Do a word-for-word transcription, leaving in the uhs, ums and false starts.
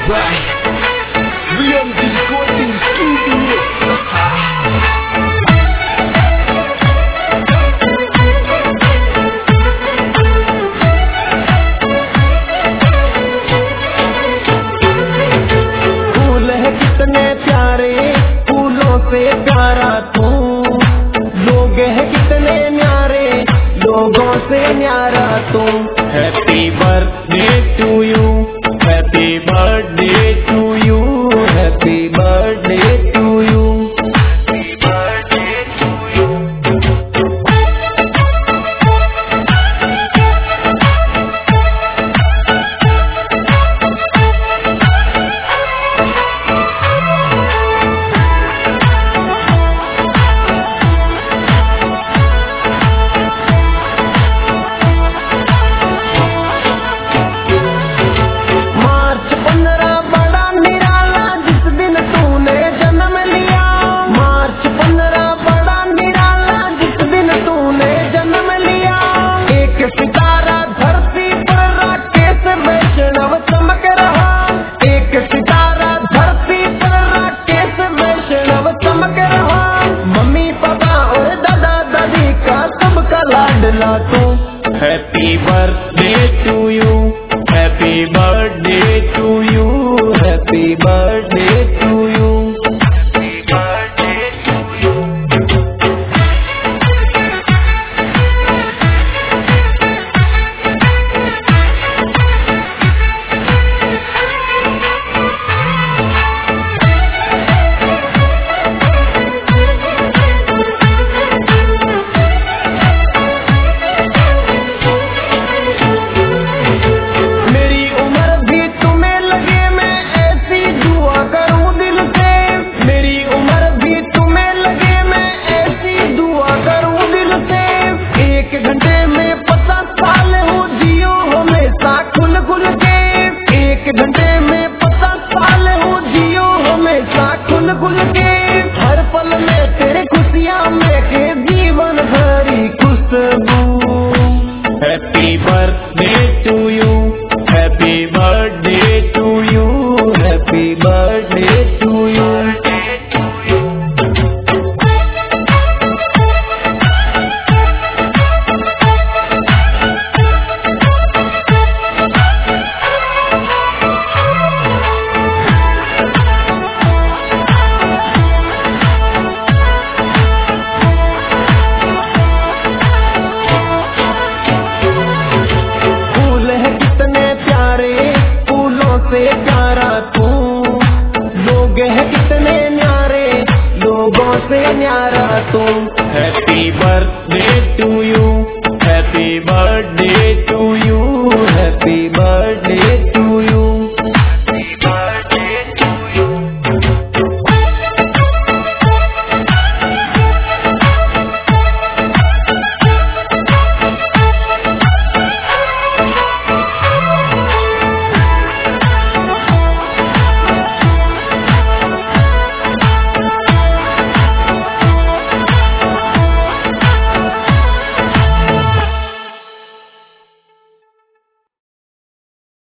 by V M D Recording Studio. फूल है कितने प्यारे, फूलों से प्यारा तू। लोग है कितने न्यारे, लोगों से न्यारा तू। Happy birthday to you, happy birthday to you, happy birthday to you. लाडला तू। Happy birthday to you, happy birthday to you, happy birthday to you. घंटे में पचास साल हो जियो हमेशा खुल खुल के। हर पल में तेरे खुशियाँ में के जीवन भरी खुशबू। Happy birthday to you, happy birthday to you, happy birthday to you. से प्यारा तू। लोग है कितने न्यारे, लोगों से न्यारा तू। Happy birthday to you, happy birthday to you, happy birthday.